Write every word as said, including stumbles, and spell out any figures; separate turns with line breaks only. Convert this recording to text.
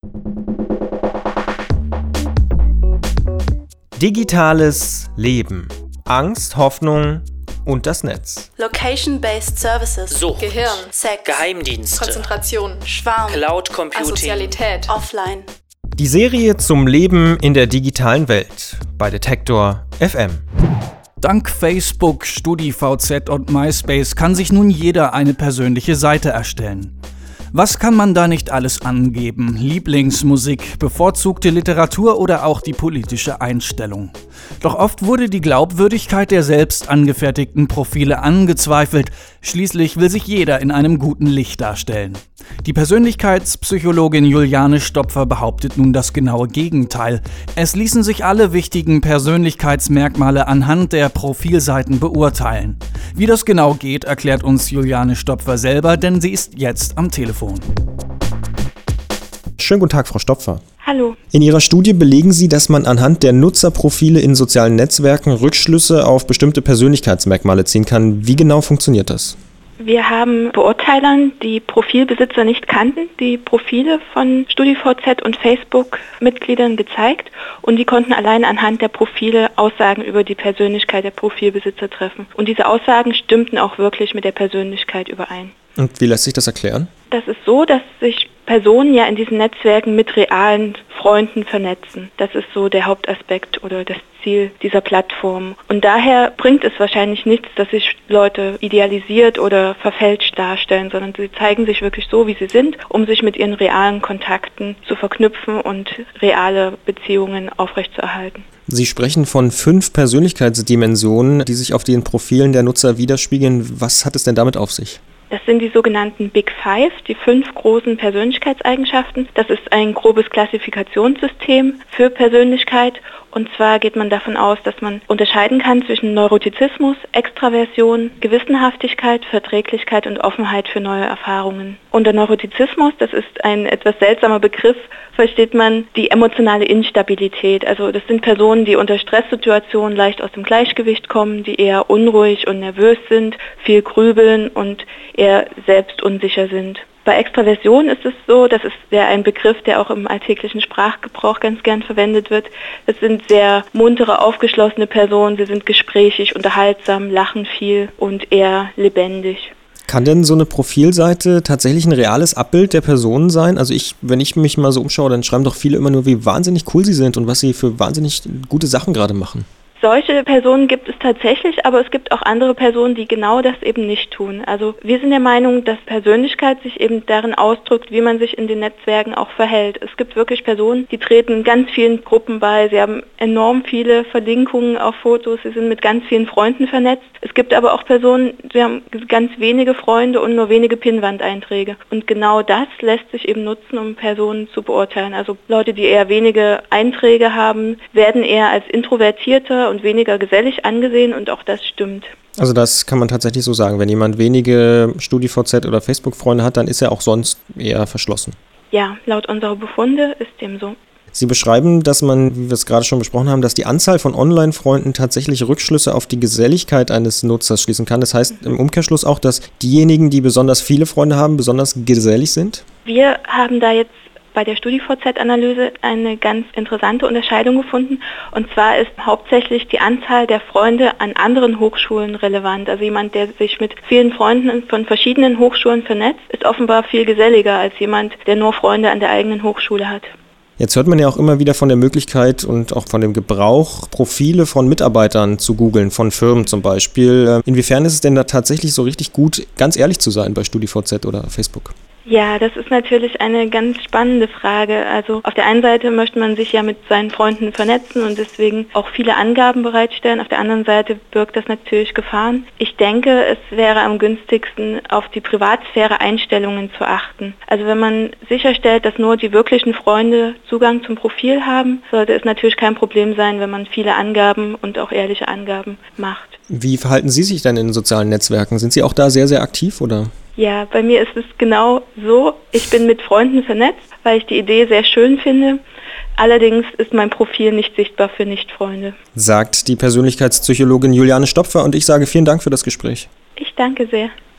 Digitales Leben. Angst, Hoffnung und das Netz.
Location-Based Services.
Sucht.
Gehirn. Sex.
Geheimdienste.
Konzentration. Schwarm.
Cloud Computing.
Asozialität. Offline.
Die Serie zum Leben in der digitalen Welt bei Detektor F M.
Dank Facebook, StudiVZ und MySpace kann sich nun jeder eine persönliche Seite erstellen. Was kann man da nicht alles angeben? Lieblingsmusik, bevorzugte Literatur oder auch die politische Einstellung. Doch oft wurde die Glaubwürdigkeit der selbst angefertigten Profile angezweifelt. Schließlich will sich jeder in einem guten Licht darstellen. Die Persönlichkeitspsychologin Juliane Stopfer behauptet nun das genaue Gegenteil. Es ließen sich alle wichtigen Persönlichkeitsmerkmale anhand der Profilseiten beurteilen. Wie das genau geht, erklärt uns Juliane Stopfer selber, denn sie ist jetzt am Telefon.
Schönen guten Tag, Frau Stopfer.
Hallo.
In Ihrer Studie belegen Sie, dass man anhand der Nutzerprofile in sozialen Netzwerken Rückschlüsse auf bestimmte Persönlichkeitsmerkmale ziehen kann. Wie genau funktioniert das?
Wir haben Beurteilern, die Profilbesitzer nicht kannten, die Profile von StudiVZ und Facebook-Mitgliedern gezeigt und die konnten allein anhand der Profile Aussagen über die Persönlichkeit der Profilbesitzer treffen. Und diese Aussagen stimmten auch wirklich mit der Persönlichkeit überein.
Und wie lässt sich das erklären?
Das ist so, dass sich Personen ja in diesen Netzwerken mit realen Freunden vernetzen. Das ist so der Hauptaspekt oder das Ziel dieser Plattform. Und daher bringt es wahrscheinlich nichts, dass sich Leute idealisiert oder verfälscht darstellen, sondern sie zeigen sich wirklich so, wie sie sind, um sich mit ihren realen Kontakten zu verknüpfen und reale Beziehungen aufrechtzuerhalten.
Sie sprechen von fünf Persönlichkeitsdimensionen, die sich auf den Profilen der Nutzer widerspiegeln. Was hat es denn damit auf sich?
Das sind die sogenannten Big Five, die fünf großen Persönlichkeitseigenschaften. Das ist ein grobes Klassifikationssystem für Persönlichkeit. Und zwar geht man davon aus, dass man unterscheiden kann zwischen Neurotizismus, Extraversion, Gewissenhaftigkeit, Verträglichkeit und Offenheit für neue Erfahrungen. Unter Neurotizismus, das ist ein etwas seltsamer Begriff, versteht man die emotionale Instabilität. Also das sind Personen, die unter Stresssituationen leicht aus dem Gleichgewicht kommen, die eher unruhig und nervös sind, viel grübeln und eher selbstunsicher sind. Bei Extraversion ist es so, das ist ja ein Begriff, der auch im alltäglichen Sprachgebrauch ganz gern verwendet wird. Das sind sehr muntere, aufgeschlossene Personen, sie sind gesprächig, unterhaltsam, lachen viel und eher lebendig.
Kann denn so eine Profilseite tatsächlich ein reales Abbild der Person sein? Also ich, wenn ich mich mal so umschaue, dann schreiben doch viele immer nur, wie wahnsinnig cool sie sind und was sie für wahnsinnig gute Sachen gerade machen.
Solche Personen gibt es tatsächlich, aber es gibt auch andere Personen, die genau das eben nicht tun. Also wir sind der Meinung, dass Persönlichkeit sich eben darin ausdrückt, wie man sich in den Netzwerken auch verhält. Es gibt wirklich Personen, die treten ganz vielen Gruppen bei, sie haben enorm viele Verlinkungen auf Fotos, sie sind mit ganz vielen Freunden vernetzt. Es gibt aber auch Personen, die haben ganz wenige Freunde und nur wenige Pinnwand-Einträge. Und genau das lässt sich eben nutzen, um Personen zu beurteilen. Also Leute, die eher wenige Einträge haben, werden eher als introvertierter und weniger gesellig angesehen und auch das stimmt.
Also das kann man tatsächlich so sagen. Wenn jemand wenige StudiVZ oder Facebook-Freunde hat, dann ist er auch sonst eher verschlossen.
Ja, laut unserer Befunde ist dem so.
Sie beschreiben, dass man, wie wir es gerade schon besprochen haben, dass die Anzahl von Online-Freunden tatsächlich Rückschlüsse auf die Geselligkeit eines Nutzers schließen kann. Das heißt im Umkehrschluss auch, dass diejenigen, die besonders viele Freunde haben, besonders gesellig sind?
Wir haben da jetzt bei der StudiVZ-Analyse eine ganz interessante Unterscheidung gefunden. Und zwar ist hauptsächlich die Anzahl der Freunde an anderen Hochschulen relevant. Also jemand, der sich mit vielen Freunden von verschiedenen Hochschulen vernetzt, ist offenbar viel geselliger als jemand, der nur Freunde an der eigenen Hochschule hat.
Jetzt hört man ja auch immer wieder von der Möglichkeit und auch von dem Gebrauch, Profile von Mitarbeitern zu googeln, von Firmen zum Beispiel. Inwiefern ist es denn da tatsächlich so richtig gut, ganz ehrlich zu sein bei StudiVZ oder Facebook?
Ja, das ist natürlich eine ganz spannende Frage. Also auf der einen Seite möchte man sich ja mit seinen Freunden vernetzen und deswegen auch viele Angaben bereitstellen. Auf der anderen Seite birgt das natürlich Gefahren. Ich denke, es wäre am günstigsten, auf die Privatsphäre-Einstellungen zu achten. Also wenn man sicherstellt, dass nur die wirklichen Freunde Zugang zum Profil haben, sollte es natürlich kein Problem sein, wenn man viele Angaben und auch ehrliche Angaben macht.
Wie verhalten Sie sich denn in sozialen Netzwerken? Sind Sie auch da sehr, sehr aktiv oder?
Ja, bei mir ist es genau so. Ich bin mit Freunden vernetzt, weil ich die Idee sehr schön finde. Allerdings ist mein Profil nicht sichtbar für Nicht-Freunde.
Sagt die Persönlichkeitspsychologin Juliane Stopfer und ich sage vielen Dank für das Gespräch.
Ich danke sehr.